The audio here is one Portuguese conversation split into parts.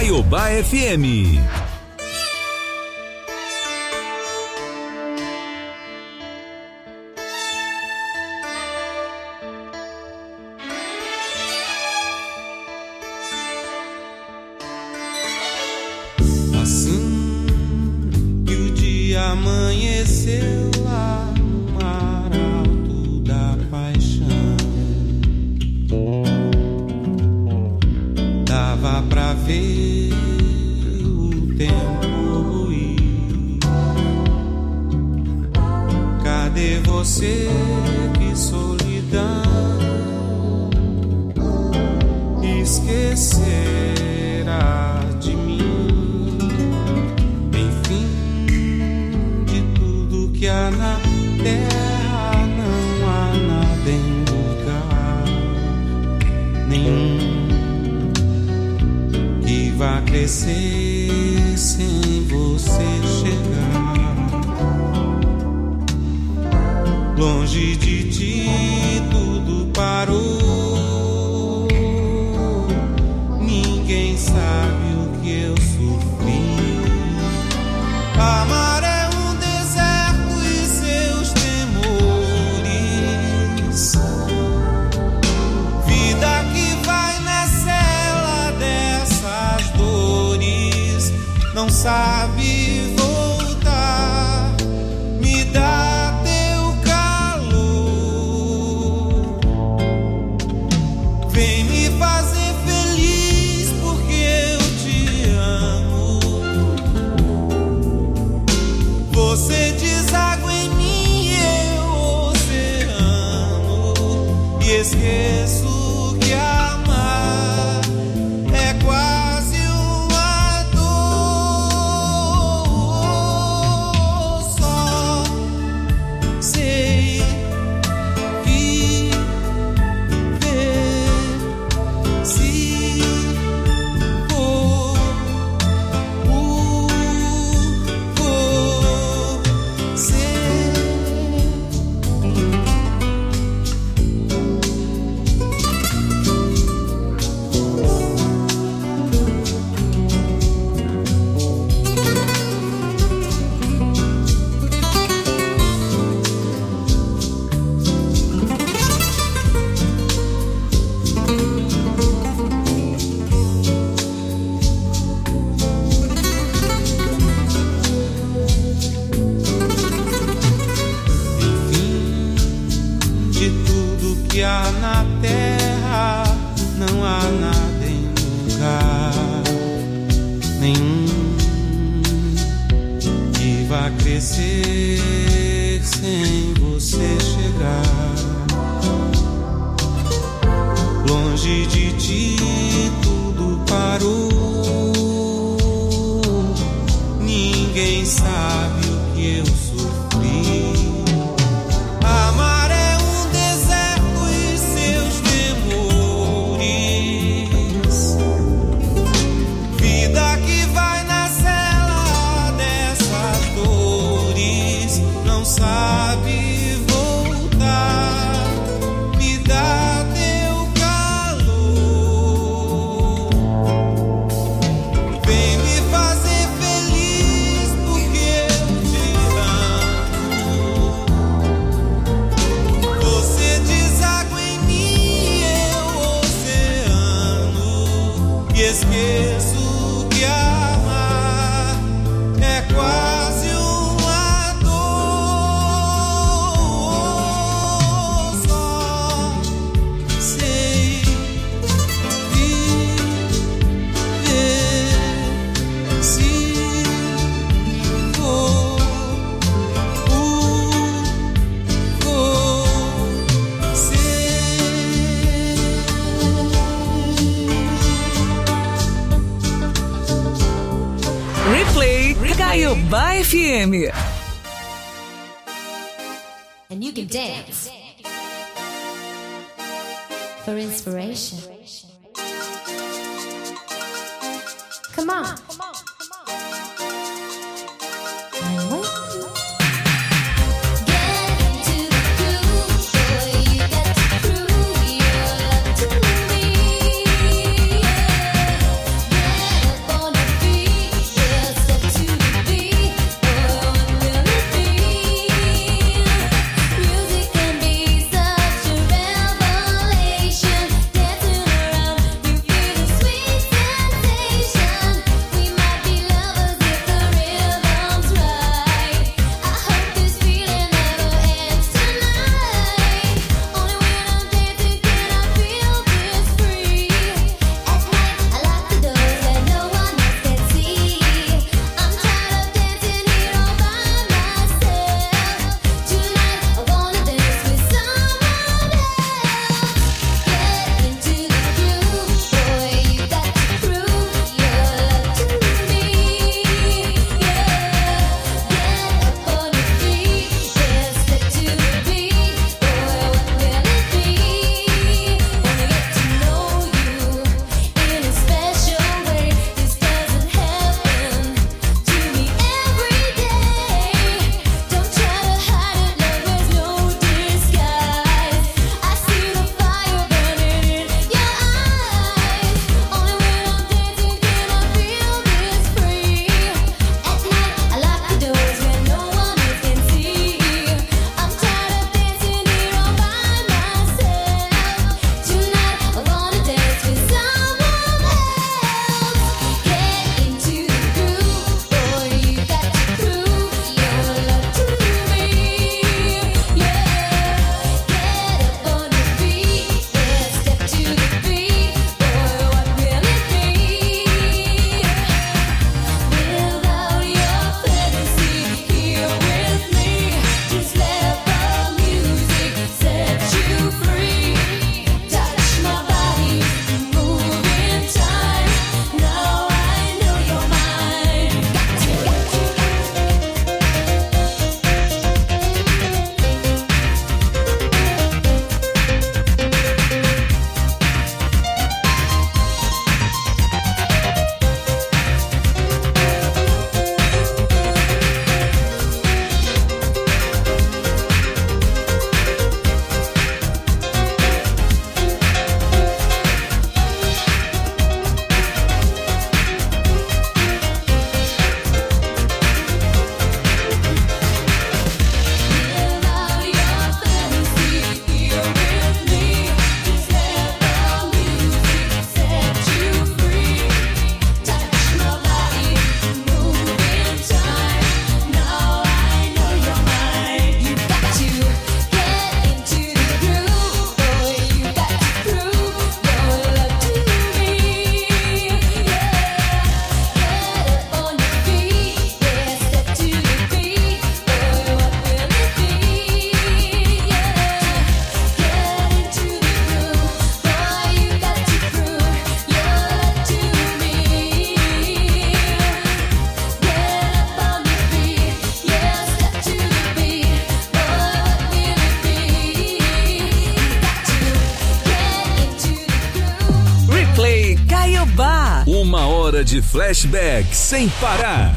Caiobá FM. Assim que o dia amanheceu lá no mar alto da paixão, dava pra ver o tempo ruir. Cadê você, que solidão, esquecerá de mim? Enfim, de tudo que há na terra, não há nada em lugar nenhum que vá crescer sem você chegar. Longe de ti tudo parou, ninguém sabe o que eu sofri. Amar é um deserto e seus temores, vida que vai na cela dessas dores, não sabe voltar, me dá teu calor, vem me fazer feliz porque eu te amo. Você deságua em mim, eu oceano, e esqueço que amar é quase uma dor. Só sei viver se for você. De tudo que há na terra, não há nada em lugar nenhum que vá crescer sem você chegar. Longe de ti tudo parou, ninguém sabe o que eu sofri. Amar é um deserto e seus temores, vida que vai na cela dessas dores, não sabe voltar, me dá teu calor, vem me fazer feliz porque eu te amo. Você deságua em mim, eu oceano, e esqueço que amar é quase uma dor. Só sei viver se for você. Replay Caiobá FM. And you can dance for inspiration. Come on. I'm waiting. Get hora de flashback sem parar.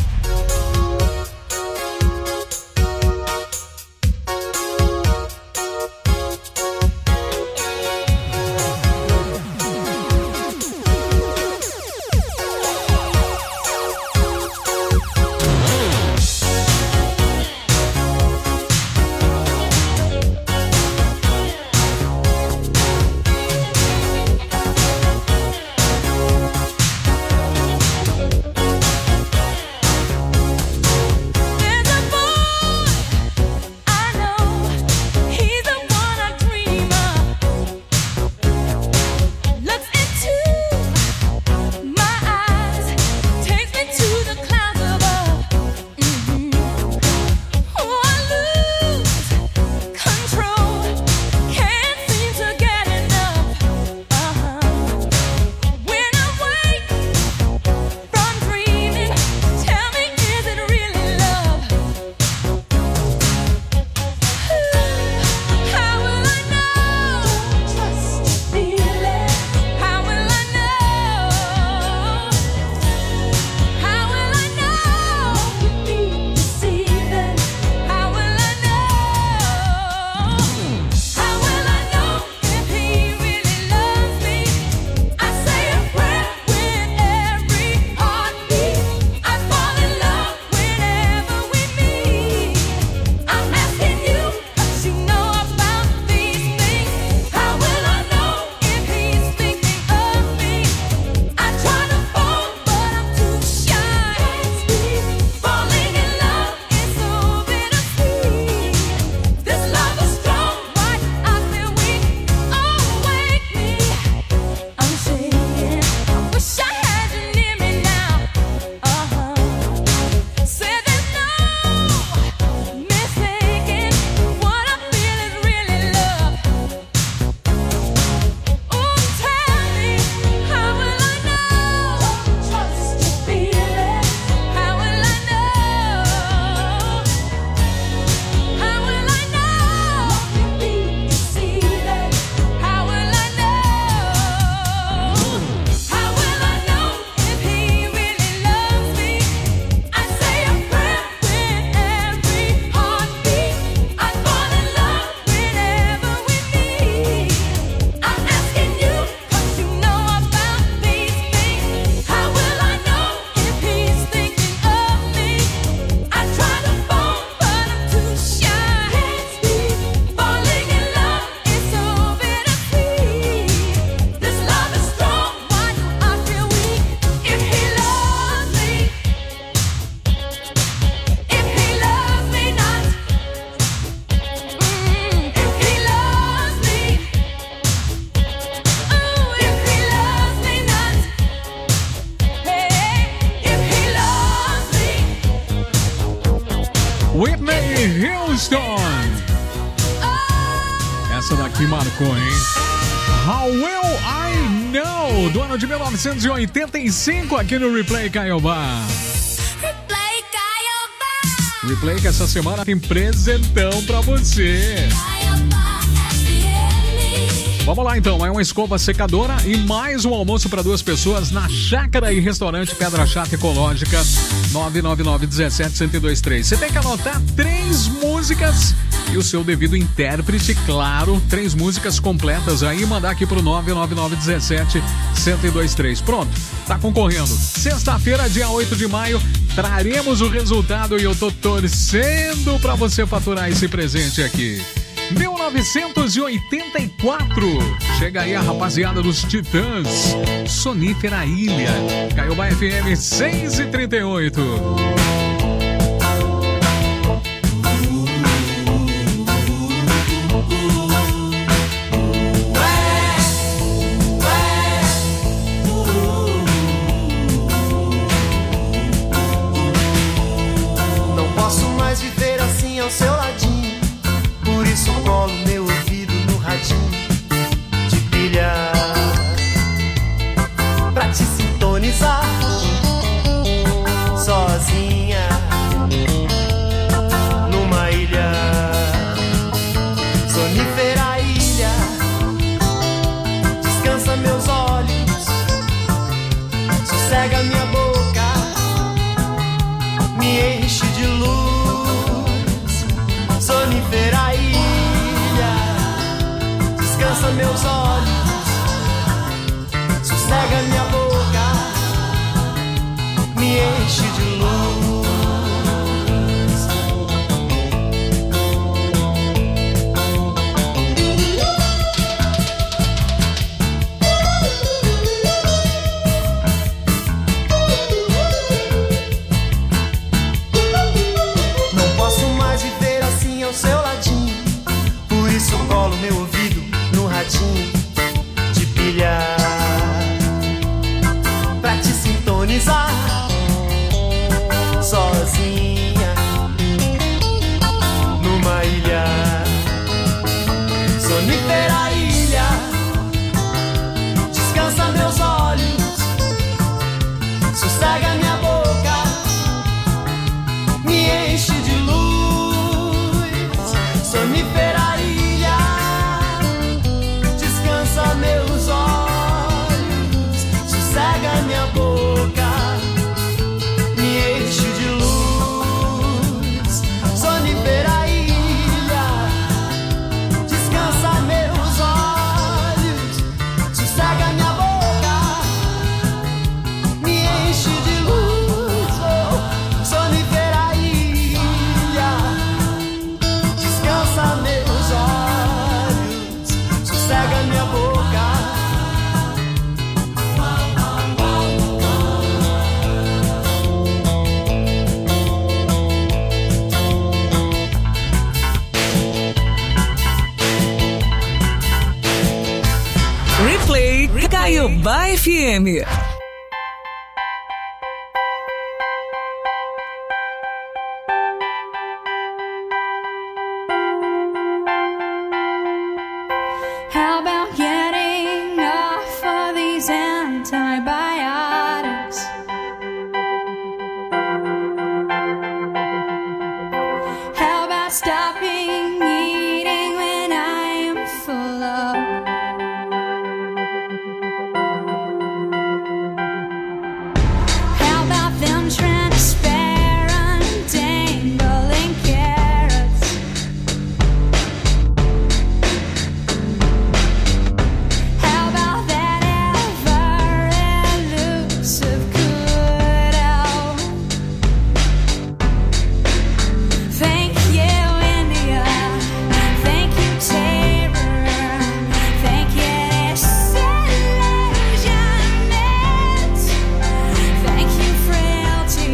Whitney Houston. Essa daqui marcou, hein? How Will I Know? Do ano de 1985 aqui no Replay Caiobá. Replay que essa semana tem presentão pra você. Vamos lá então, é uma escova secadora e mais um almoço para 2 pessoas na Chácara e Restaurante Pedra Chata Ecológica, 999-17-1023. Você tem que anotar 3 músicas e o seu devido intérprete, claro, 3 músicas completas aí e mandar aqui pro 999-17-1023. Pronto, tá concorrendo. Sexta-feira, dia 8 de maio, traremos o resultado e eu tô torcendo para você faturar esse presente aqui. 1984. Chega aí a rapaziada dos Titãs. Sonífera Ilha. Caiobá FM 6h38. Não posso mais viver assim ao seu ladinho. Por isso colo meu ouvido no radinho de pilha pra te sintonizar sozinho. sossega minha boca, me enche de luz. Sonífera ilha, descansa meus olhos, sossega minha boca, me enche de luz. Seu ladinho, por isso colo meu ouvido no radinho de pilha pra te sintonizar sozinha numa ilha, sonífera ilha, descansa meus olhos, sossega minha boca, me enche de luz. Sonífera ilha, descansa meus olhos, sossega minha boca, me enche de luz. Sonífera ilha, descansa meus olhos, sossega minha boca, me enche de luz. Oh, sonífera ilha, descansa meus olhos, sossega minha boca. Replay Caiobá FM. How about getting off of these antibiotics? How about stopping eating when I am full of? How about them transparent dangling carrots? How about that ever elusive cutout? Thank you, India. Thank you, terror. Thank you, disillusionment. Thank you, frailty.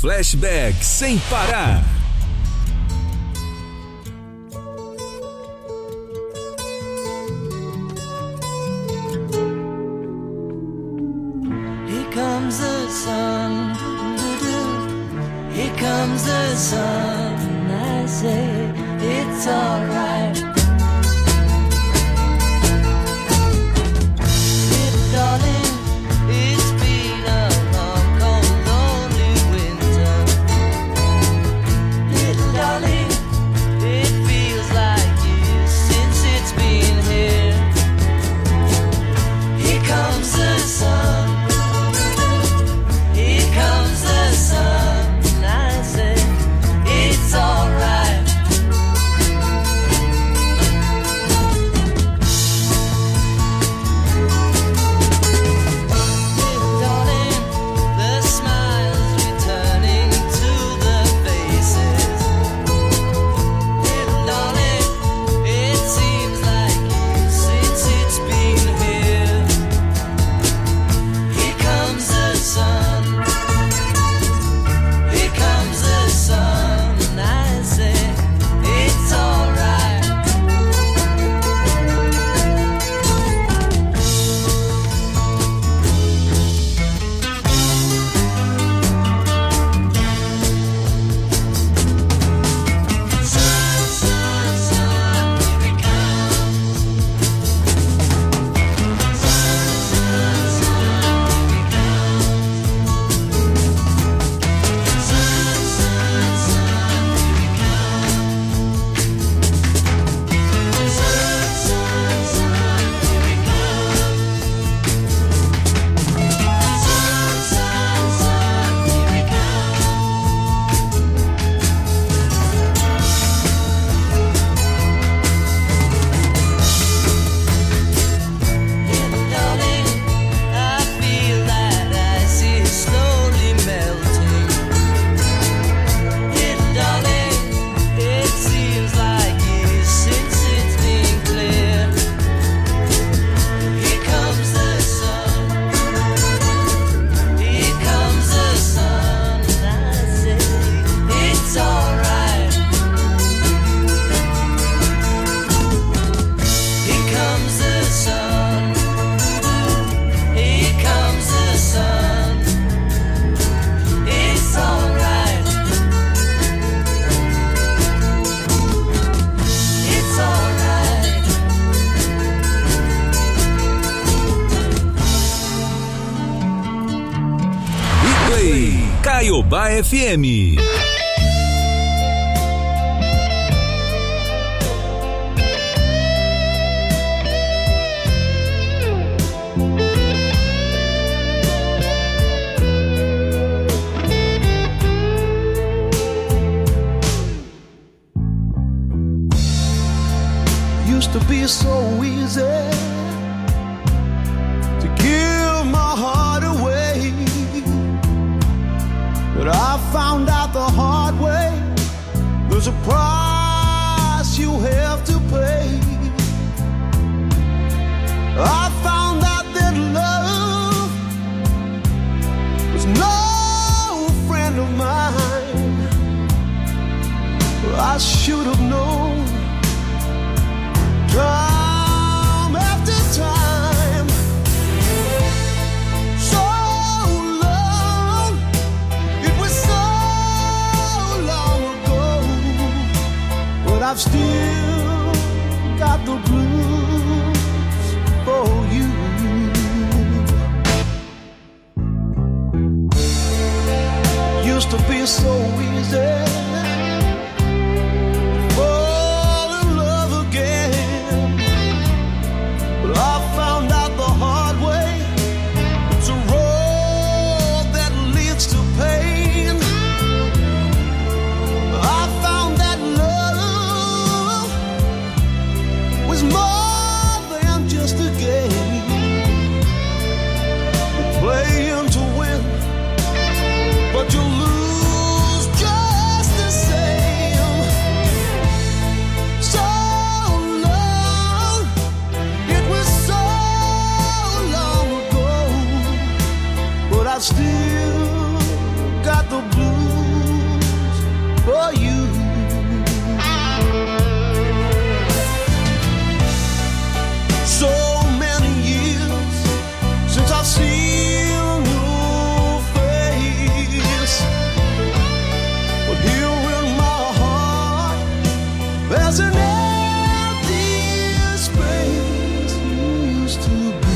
Flashback sem parar. Here comes the sun, doo-doo-doo. Here comes the sun. I say it's alright. Darling, it's been a long, cold, lonely winter. Little darling, it feels like years since it's been here. Here comes the sun. Here comes the sun. I say it's alright. Caiobá FM. Used to be so easy to give my heart away, but I found out the hard way, there's a price you have to pay. I found out that love was no friend of mine. I should have known time after time. So long, it was so long ago, but I've still got the blues for you. Used to be so easy playing to win, but you lose just Just an empty space used to be.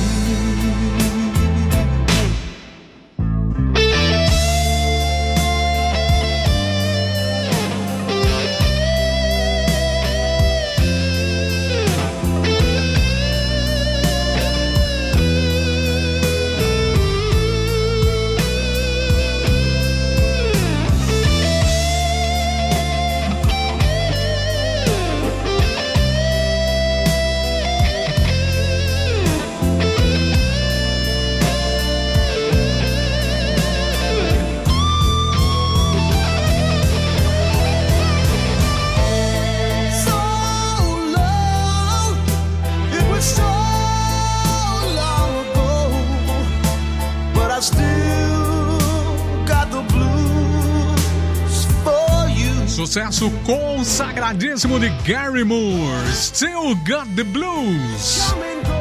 Sucesso consagradíssimo de Gary Moore, Still Got the Blues,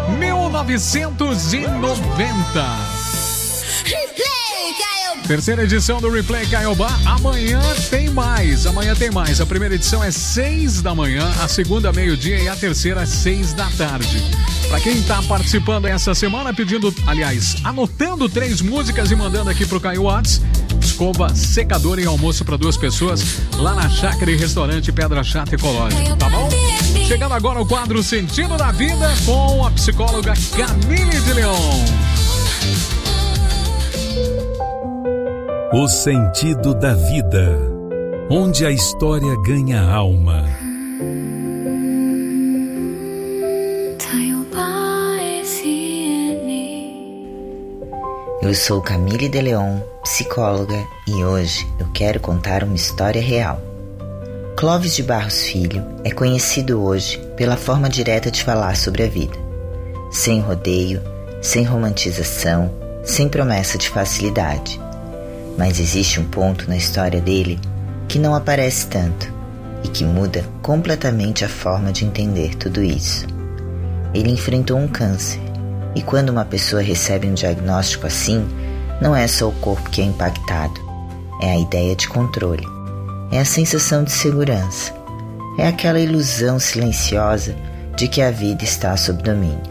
1990. Terceira edição do Replay Caiobá. Amanhã tem mais. A primeira edição é 6 da manhã, a segunda meio-dia e a terceira às 6 da tarde. Para quem tá participando essa semana, anotando 3 músicas e mandando aqui pro Caio Watts, escova, secador e almoço para 2 pessoas lá na Chácara e Restaurante Pedra Chata Ecológico, tá bom? Chegando agora o quadro Sentido da Vida com a psicóloga Camille de Leon. O sentido da vida, onde a história ganha alma. Eu sou Camille de Leon, psicóloga, e hoje eu quero contar uma história real. Clóvis de Barros Filho é conhecido hoje pela forma direta de falar sobre a vida. Sem rodeio, sem romantização, sem promessa de facilidade. Mas existe um ponto na história dele que não aparece tanto e que muda completamente a forma de entender tudo isso. Ele enfrentou um câncer, e quando uma pessoa recebe um diagnóstico assim, não é só o corpo que é impactado, é a ideia de controle, é a sensação de segurança, é aquela ilusão silenciosa de que a vida está sob domínio.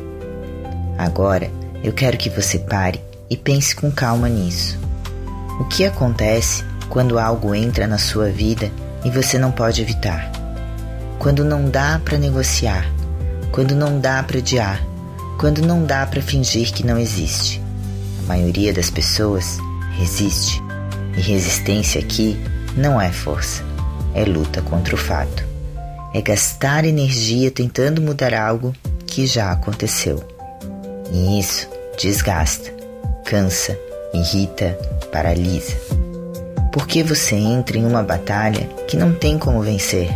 Agora, eu quero que você pare e pense com calma nisso. O que acontece quando algo entra na sua vida e você não pode evitar? Quando não dá para negociar, quando não dá para adiar, quando não dá para fingir que não existe. A maioria das pessoas resiste, e resistência aqui não é força, é luta contra o fato. É gastar energia tentando mudar algo que já aconteceu. E isso desgasta, cansa, irrita, paralisa. Porque você entra em uma batalha que não tem como vencer.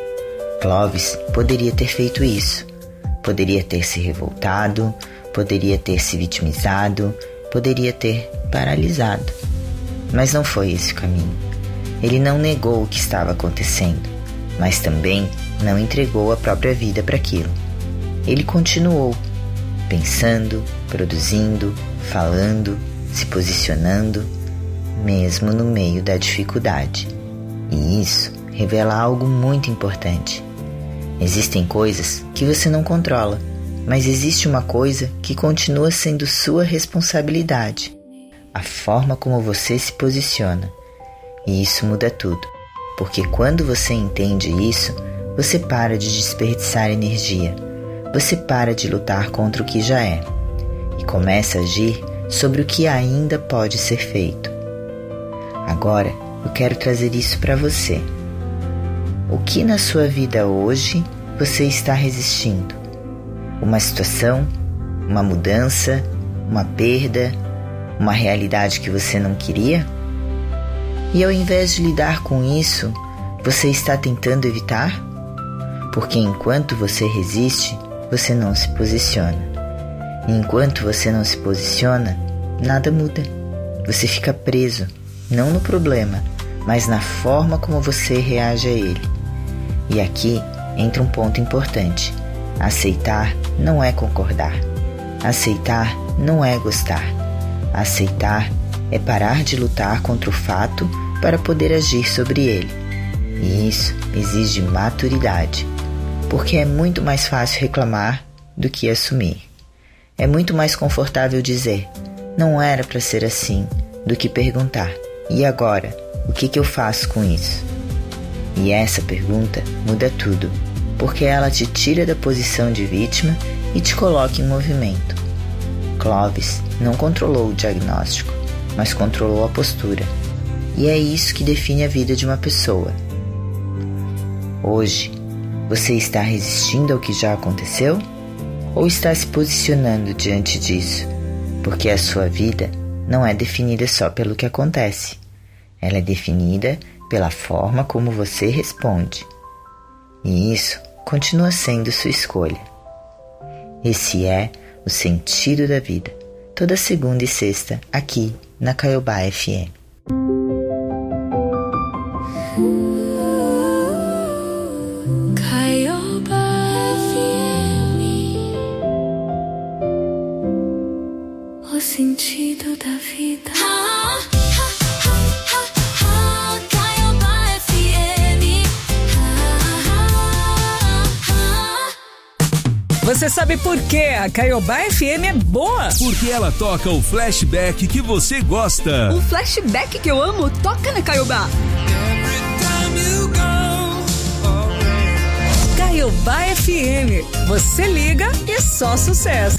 Clóvis poderia ter feito isso. Poderia ter se revoltado, poderia ter se vitimizado, poderia ter paralisado. Mas não foi esse o caminho. Ele não negou o que estava acontecendo, mas também não entregou a própria vida para aquilo. Ele continuou, pensando, produzindo, falando, se posicionando, mesmo no meio da dificuldade. E isso revela algo muito importante. Existem coisas que você não controla, mas existe uma coisa que continua sendo sua responsabilidade: a forma como você se posiciona. E isso muda tudo, porque quando você entende isso, você para de desperdiçar energia, você para de lutar contra o que já é e começa a agir sobre o que ainda pode ser feito. Agora, eu quero trazer isso para você. O que na sua vida hoje você está resistindo? Uma situação, uma mudança, uma perda, uma realidade que você não queria? E ao invés de lidar com isso, você está tentando evitar? Porque enquanto você resiste, você não se posiciona. E enquanto você não se posiciona, nada muda. Você fica preso, não no problema, mas na forma como você reage a ele. E aqui entra um ponto importante. Aceitar não é concordar. Aceitar não é gostar. Aceitar é parar de lutar contra o fato para poder agir sobre ele. E isso exige maturidade, porque é muito mais fácil reclamar do que assumir. É muito mais confortável dizer, não era para ser assim, do que perguntar, e agora, o que eu faço com isso? E essa pergunta muda tudo, porque ela te tira da posição de vítima e te coloca em movimento. Clovis não controlou o diagnóstico, mas controlou a postura. E é isso que define a vida de uma pessoa. Hoje, você está resistindo ao que já aconteceu? Ou está se posicionando diante disso? Porque a sua vida não é definida só pelo que acontece. Ela é definida pela forma como você responde. E isso continua sendo sua escolha. Esse é o sentido da vida. Toda segunda e sexta, aqui na Caiobá FM. O sentido da vida. Você sabe por que a Caiobá FM é boa? Porque ela toca o flashback que você gosta. O flashback que eu amo toca na Caiobá. Caiobá FM. Você liga e só sucesso.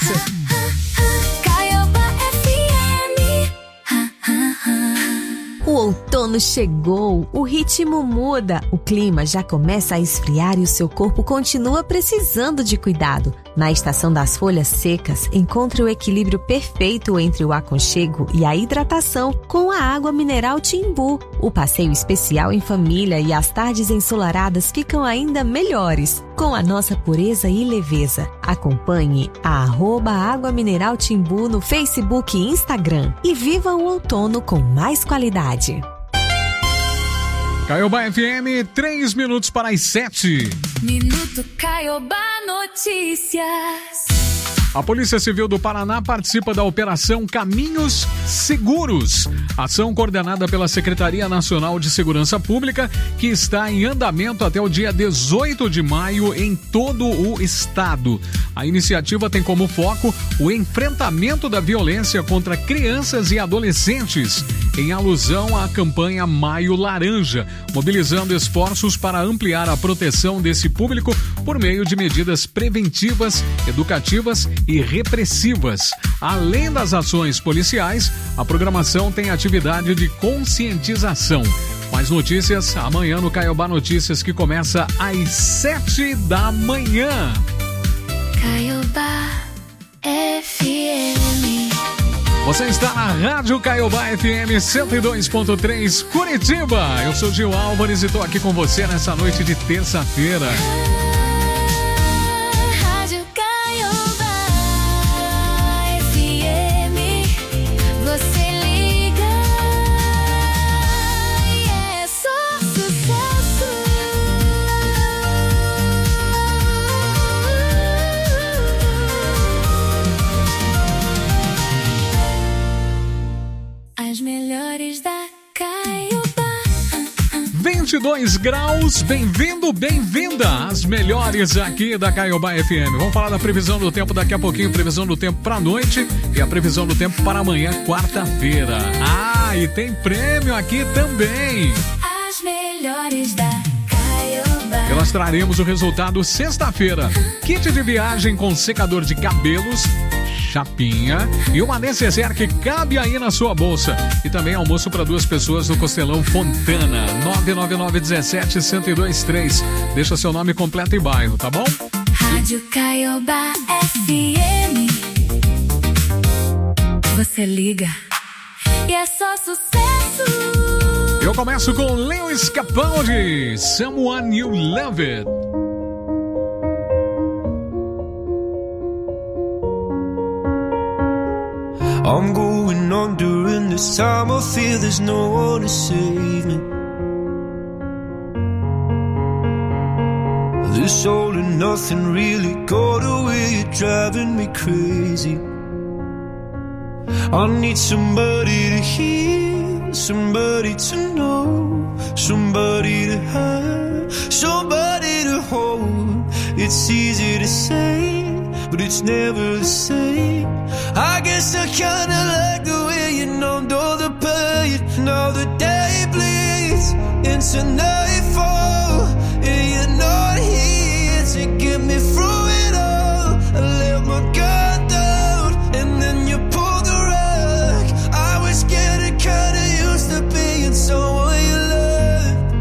O outono chegou, o ritmo muda, o clima já começa a esfriar e o seu corpo continua precisando de cuidado. Na estação das folhas secas, encontre o equilíbrio perfeito entre o aconchego e a hidratação com a água mineral Timbu. O passeio especial em família e as tardes ensolaradas ficam ainda melhores, com a nossa pureza e leveza. Acompanhe a @Água Mineral Timbu no Facebook e Instagram e viva o outono com mais qualidade. Caiobá FM, 3 minutos para as 7. Minuto Caiobá Notícias. A Polícia Civil do Paraná participa da Operação Caminhos Seguros, ação coordenada pela Secretaria Nacional de Segurança Pública, que está em andamento até o dia 18 de maio em todo o estado. A iniciativa tem como foco o enfrentamento da violência contra crianças e adolescentes, em alusão à campanha Maio Laranja, mobilizando esforços para ampliar a proteção desse público por meio de medidas preventivas, educativas e repressivas. Além das ações policiais, a programação tem atividade de conscientização. Mais notícias amanhã no Caiobá Notícias, que começa às 7 da manhã. Caiobá FM. Você está na Rádio Caiobá FM 102.3 Curitiba. Eu sou Gil Álvares e estou aqui com você nessa noite de terça-feira. Rádio Caiobá FM. Você liga e é só sucesso. As melhores da Caiobá. 22 graus, bem-vindo, bem-vinda às melhores aqui da Caiobá FM. Vamos falar da previsão do tempo daqui a pouquinho, previsão do tempo para a noite e a previsão do tempo para amanhã, quarta-feira. Ah, e tem prêmio aqui também. As melhores da Caiobá. E nós traremos o resultado sexta-feira. Kit de viagem com secador de cabelos, chapinha e uma necessaire que cabe aí na sua bolsa. E também almoço para 2 pessoas no Costelão Fontana. 999-17-1023. Deixa seu nome completo e bairro, tá bom? Rádio Caiobá FM. Você liga e é só sucesso. Eu começo com Lewis Capaldi, Someone You Love It. I'm going on during this time. I feel there's no one to save me. This all and nothing really got away. You're driving me crazy. I need somebody to hear, somebody to know, somebody to have, somebody to hold. It's It's easy to say, but it's never the same. I guess I kinda like the way you numbed all the pain. Now the day bleeds into nightfall, and you're not here to get me through it all. I let my guard down, and then you pulled the rug. I was getting kinda used to being someone you loved.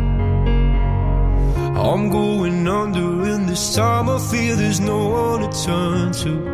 I'm going under, and this time I feel there's no one to turn to.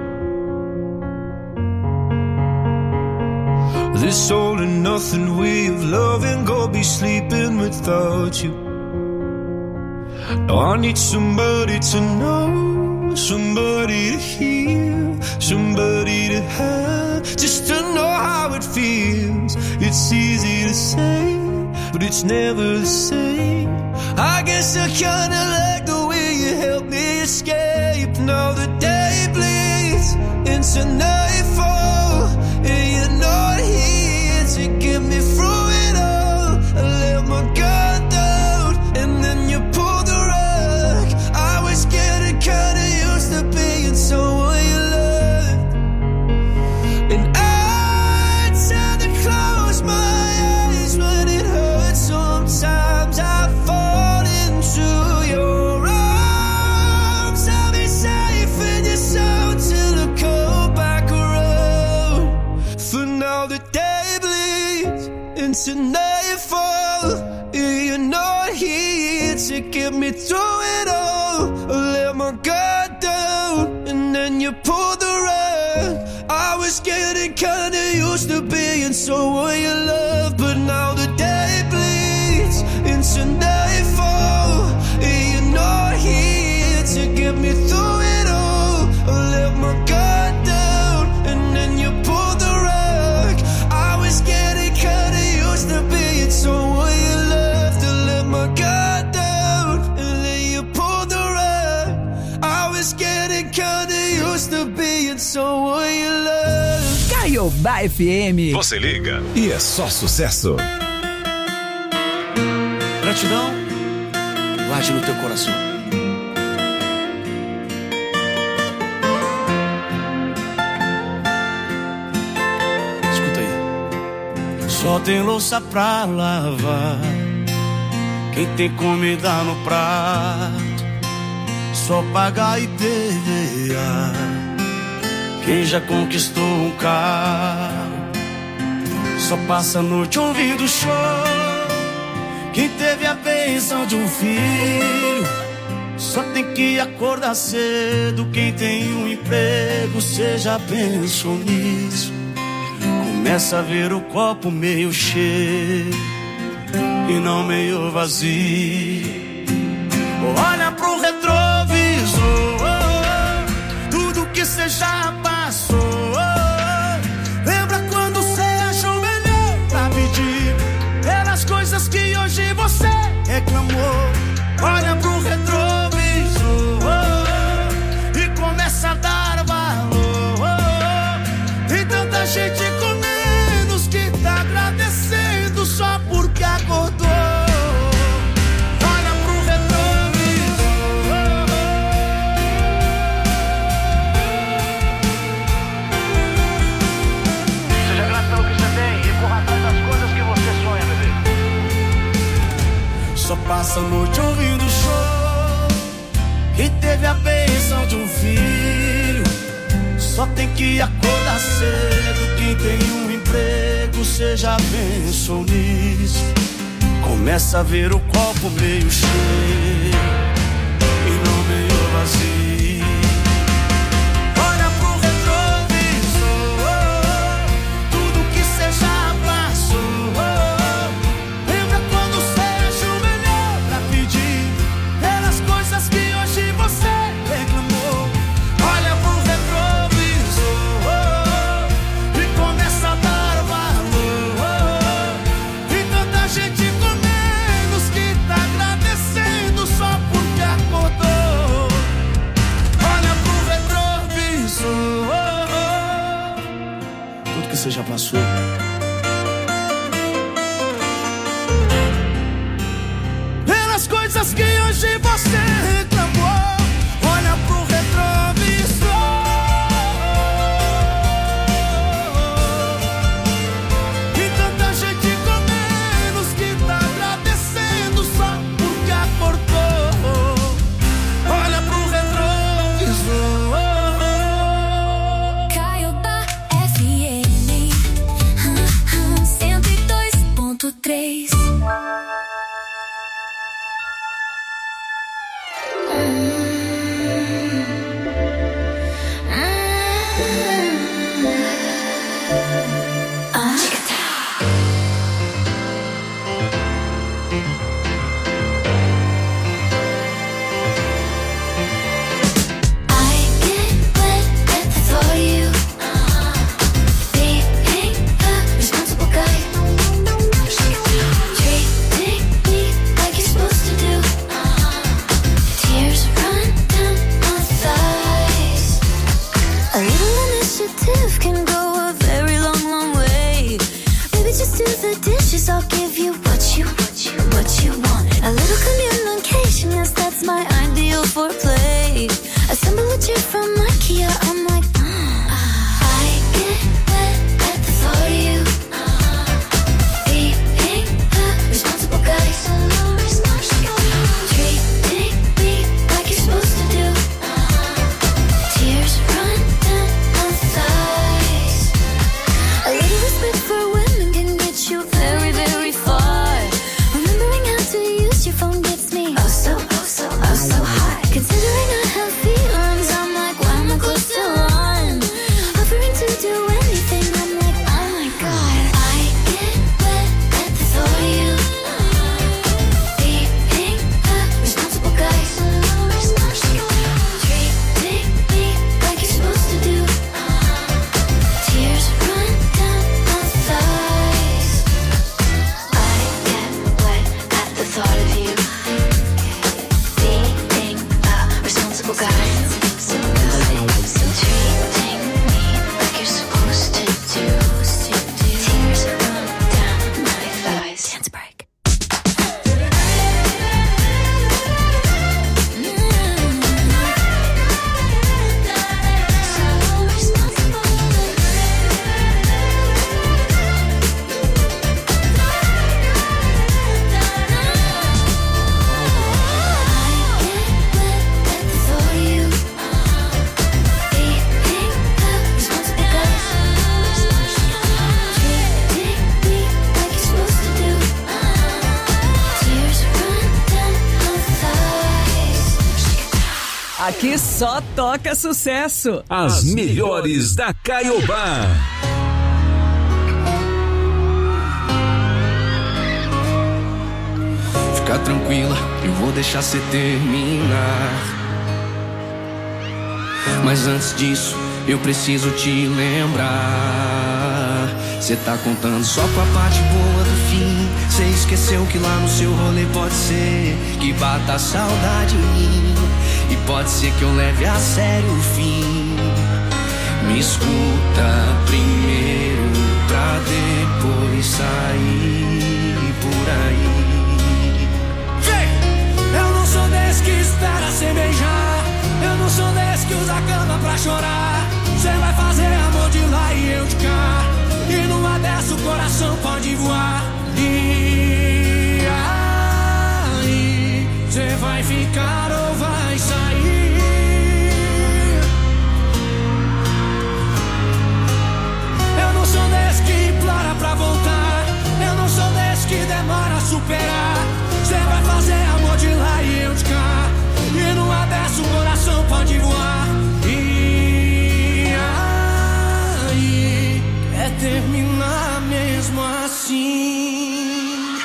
This all and nothing way of loving, go be sleeping without you. Now I need somebody to know, somebody to hear, somebody to have, just to know how it feels. It's easy to say, but it's never the same. I guess I kinda like the way you helped me escape. Now the day bleeds into nightfall, and you're not here to get me through it all. I let my guard down, and then you pulled the rug. I was getting kinda used to being someone you loved, and I tend to close my eyes when it hurts. Sometimes I fall into your arms. I'll be safe in your soul till I come back around. For now the day bleeds into nightfall, and you're not here to get me through it all. I let my guard down, and then you pulled the rug. I was getting kinda used to being someone you love, but now the day bleeds into nightfall, and you're not here to get me through it all. I let my guard down, and then you pulled the rug. I was getting kinda used to being someone you loved. I let my guard down, and then you pulled the rug. I was getting kinda used to being someone you loved. Caiobá FM. Você liga e é só sucesso. Gratidão, guarde no teu coração. Escuta aí. Só tem louça pra lavar, quem tem comida no prato, só pagar e PVA, quem já conquistou um carro, só passa a noite ouvindo show, quem teve a bênção de um filho, só tem que acordar cedo. Quem tem um emprego, cê já pensou nisso? Começa a ver o copo meio cheio e não meio vazio. Olha pro retrovisor, tudo que cê já passou. Lembra quando cê achou melhor pra pedir pelas coisas que hoje você reclamou. Olha pro retrovisor e começa a dar valor. Tem tanta gente com menos que tá agradecendo só porque acordou. Olha pro retrovisor. Seja grato pelo que você tem e corra atrás das coisas que você sonha, bebê. Só passa a noite ouvindo show, quem teve a bênção de um filho, só tem que acordar cedo. Quem tem um emprego, cê já pensou nisso? Começa a ver o copo meio cheio e não meio vazio. Olha pro retrovisor, tudo que cê já passou. Lembra quando cê achou melhor pra pedir pelas coisas que hoje você reclamou. Olha pro retrovisor e começa a dar valor. Tem tanta gente com menos que tá agradecendo só porque acordou. Olha pro retrovisor, tudo que você já passou. Pelas coisas que hoje você reclamou. Olha pro Aqui só toca sucesso. As melhores da Caiobá. Fica tranquila, eu vou deixar você terminar. Mas antes disso, eu preciso te lembrar. Cê tá contando só com a parte boa do fim. Cê esqueceu que lá no seu rolê pode ser que bata a saudade em mim. E pode ser que eu leve a sério o fim. Me escuta primeiro pra depois sair por aí. Eu não sou desse que espera sem beijar. Eu não sou desse que usa a cama pra chorar. Cê vai fazer amor de lá e eu de cá. E numa dessa o coração pode voar. E aí, cê vai ficar ou vai sair? Eu não sou desse que implora pra voltar. Eu não sou desse que demora a superar. Cê vai fazer amor de lá e eu de cá. E numa dessa o coração pode voar. E aí, quer terminar mesmo assim?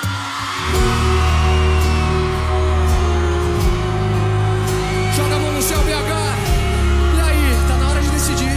Joga a mão no céu, BH. E aí, tá na hora de decidir.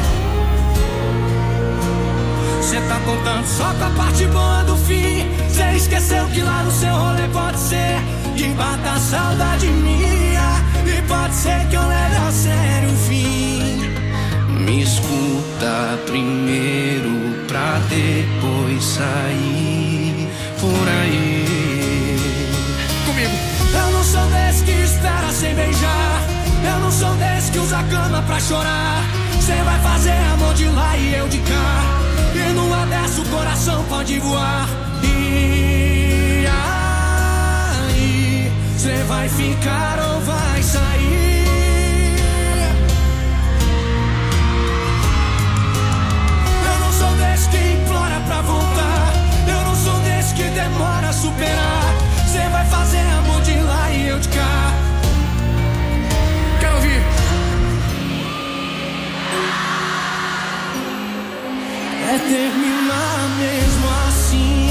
Cê tá contando só com a parte boa do fim. Cê esqueceu que lá no seu rolê pode ser que bata a saudade minha. E pode ser que eu leve a sério o fim. Me escuta primeiro pra depois sair por aí. Comigo. Eu não sou desse que espera sem beijar. Eu não sou desse que usa a cama pra chorar. Cê vai fazer amor de lá e eu de cá. E numa dessa o coração pode voar. E aí, cê vai ficar ou vai sair? Eu não sou desse que implora pra voltar. Eu não sou desse que demora a superar. Cê vai fazer amor de lá e eu de cá. Quero ouvir. É terminar mesmo assim.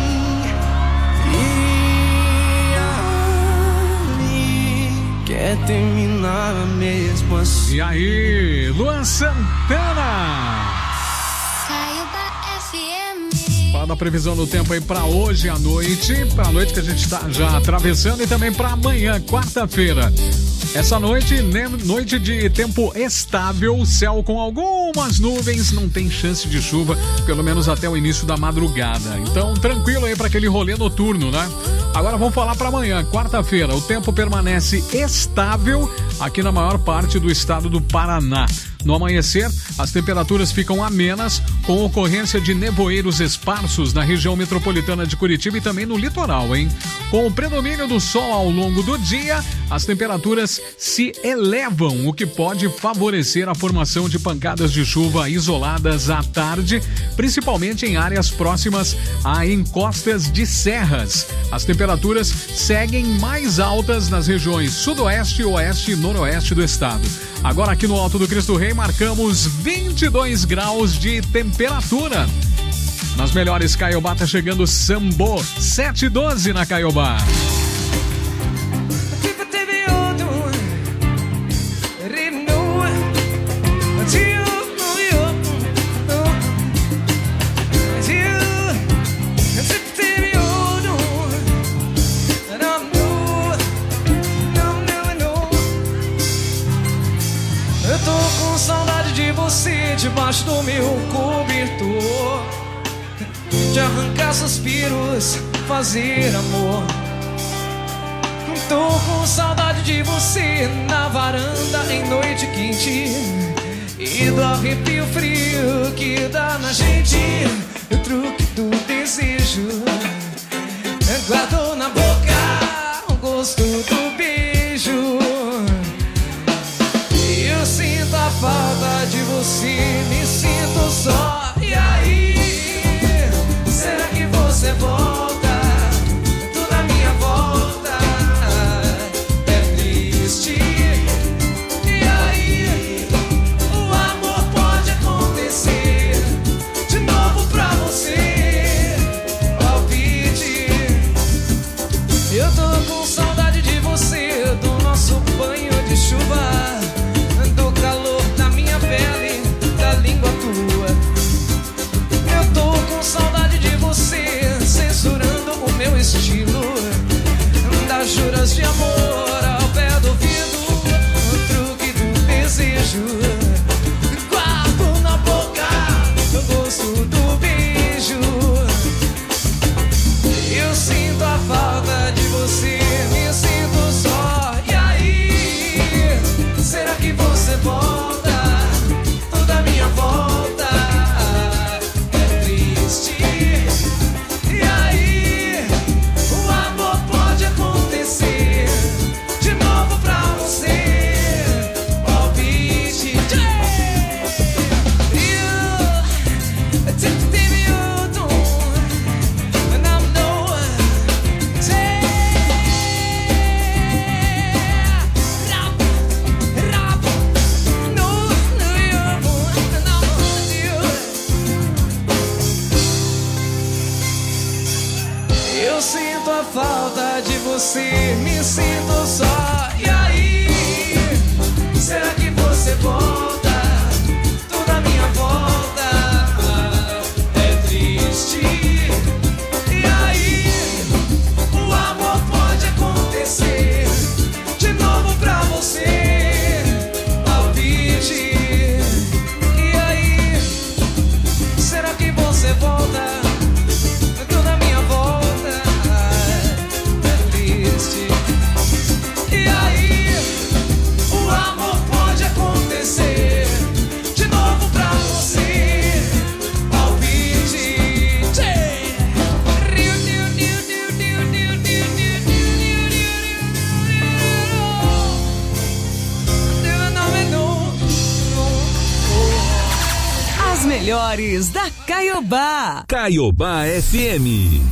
Quer terminar mesmo assim. E aí, Luan Santana. Fala da previsão do tempo aí pra hoje à noite. Pra noite que a gente tá já atravessando. E também pra amanhã, quarta-feira. Essa noite, noite de tempo estável, céu com algumas nuvens, não tem chance de chuva, pelo menos até o início da madrugada. Então, tranquilo aí para aquele rolê noturno, né? Agora vamos falar para amanhã, quarta-feira. O tempo permanece estável aqui na maior parte do estado do Paraná. No amanhecer, as temperaturas ficam amenas, com ocorrência de nevoeiros esparsos na região metropolitana de Curitiba e também no litoral, hein? Com o predomínio do sol ao longo do dia, as temperaturas se elevam, o que pode favorecer a formação de pancadas de chuva isoladas à tarde, principalmente em áreas próximas a encostas de serras. As temperaturas seguem mais altas nas regiões sudoeste, oeste e noroeste do estado. Agora aqui no Alto do Cristo Rei marcamos 22 graus de temperatura. Nas melhores, Caiobá tá chegando Sambô, 7:12 na Caiobá. Debaixo do meu cobertor, de arrancar suspiros, fazer amor. Tô com saudade de você na varanda em noite quente e do arrepio frio que dá na gente. O truque do desejo, guardo na boca o gosto do beijo. Eu sinto a falta de você, me sinto só. E aí, será que você volta? Tudo à minha volta é triste. E melhores da Caiobá. Caiobá FM.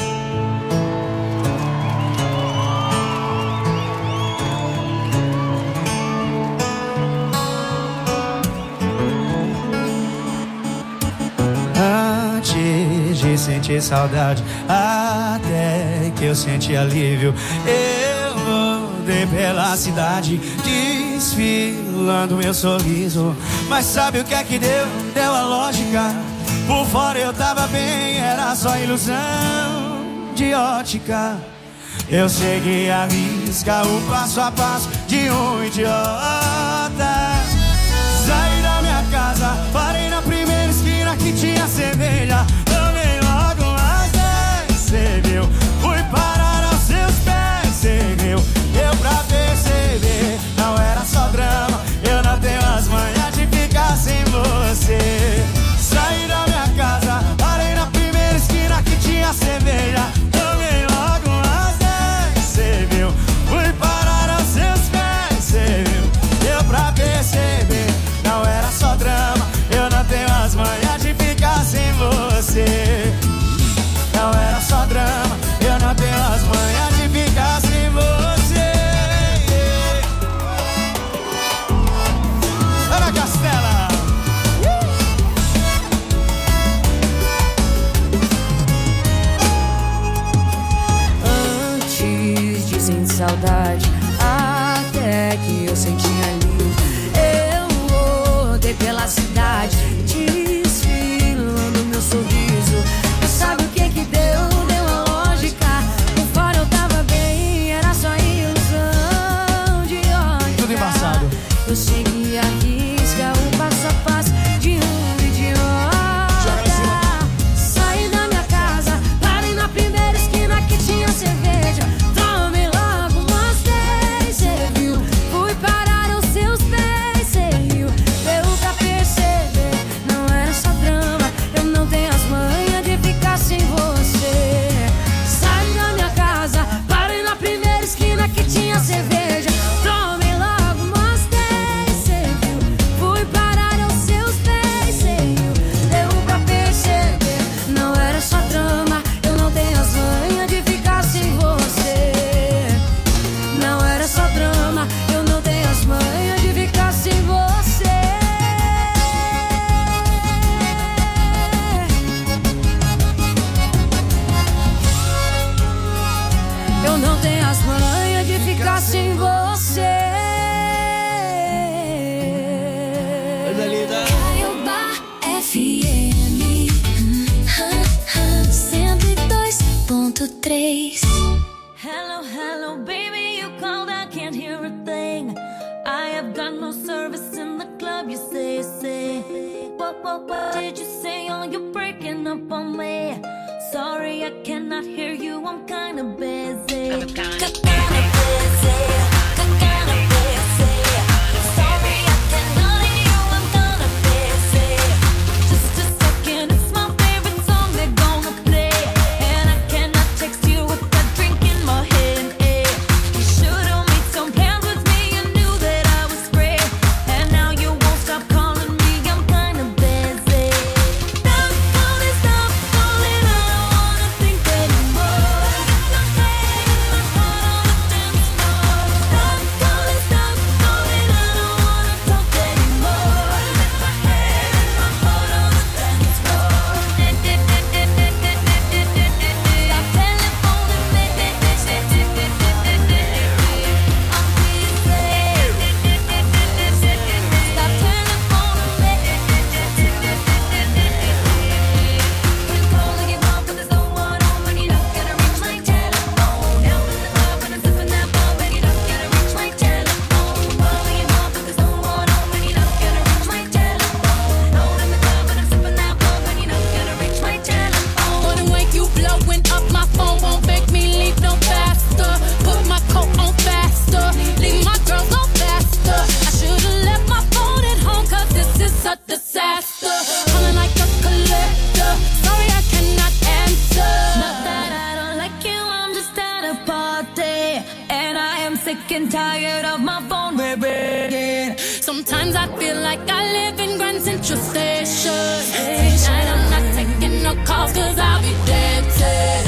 Antes de sentir saudade, até que eu senti alívio, eu rodei pela cidade, desfilando meu sorriso. Mas sabe o que é que deu? Deu a lógica. Por fora eu tava bem, era só ilusão de ótica. Eu segui a risca, o passo a passo de um idiota. Saí da minha casa, parei na primeira esquina que tinha cerveja. Tomei logo umas 10, cê viu? Fui parar aos seus pés, cê viu? Deu pra perceber, não era só drama. Eu não tenho as manhas de ficar sem você. Saí da minha casa, parei na primeira esquina que tinha cerveja. Tomei logo umas 10, cê viu? Fui parar aos seus pés, cê viu? Deu pra perceber, não era só drama. Eu não tenho as manhas de ficar sem você. Não era só drama, eu não tenho as manhas de ficar sem você. Ana Castela. Antes de sentir saudade, até que eu senti alívio, eu rodei pela cidade, desfilando meu sorriso. E sabe o que que deu? Deu a lógica. Por fora eu tava bem, era só ilusão de ótica. Tudo embaçado. Eu segui a risca, o passo a passo de um idiota. Saí da minha casa, parei na primeira esquina que tinha cerveja. Tomei logo umas 10, cê viu? Fui parar aos seus pés, cê viu? Deu pra perceber, não era só drama. Eu não tenho as manhas de ficar sem você. Saí da minha casa, parei na primeira esquina que tinha cerveja. Tomei logo umas 10, cê viu? Fui parar aos seus pés, cê viu? Deu pra perceber, não era só drama. Eu não tenho as manhas de ficar sem você. Não era só drama, eu não tenho as manhas de ficar sem você. Eu não tenho as manhas de ficar sem você. Caiobá FM 102.3. Hello, hello, baby, you called, I can't hear a thing. I have got no service in the club, you say. What did you say? Oh, you're breaking up on me. Sorry, I cannot hear you, I'm kinda busy. Kinda busy. Sorry, I cannot hear you, I'm kinda busy. Just a second, it's my favorite song they're gonna play. And I cannot text you with that drink in my hand. You should've made some plans with me, you knew that I was free. And now you won't stop calling me, I'm kinda busy. Stop calling, I don't wanna think anymore. Got my head and my heart on the Sometimes I feel like I live in Grand Central Station. Tonight I'm not taking no calls cause I'll be dancing.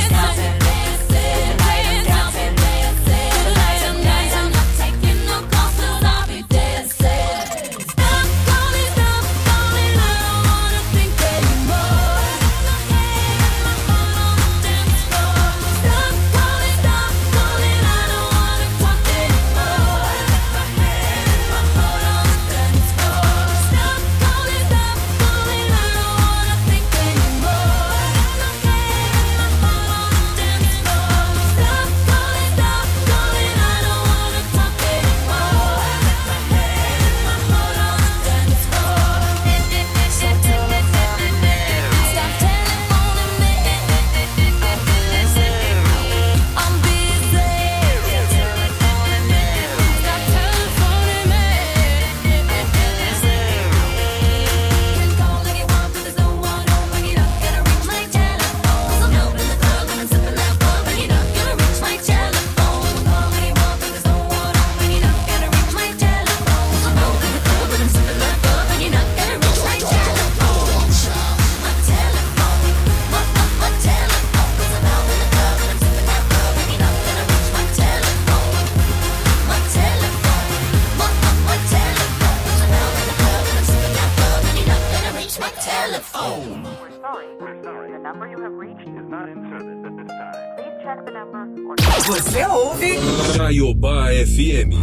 Você ouve Caiobá FM.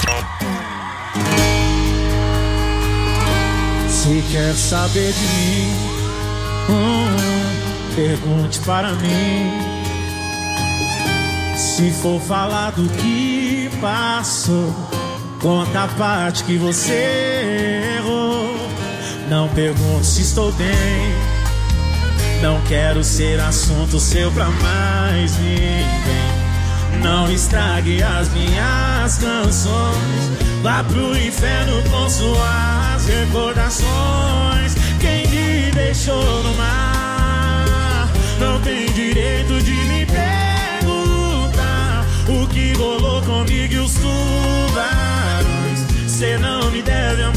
Se quer saber de mim, pergunte para mim. Se for falar do que passou, conta a parte que você errou. Não pergunte se estou bem, não quero ser assunto seu pra mais ninguém. Não estrague as minhas canções, vá pro inferno com suas recordações. Quem me deixou no mar não tem direito de me perguntar o que rolou comigo e os tubarões. Cê não me deve amor.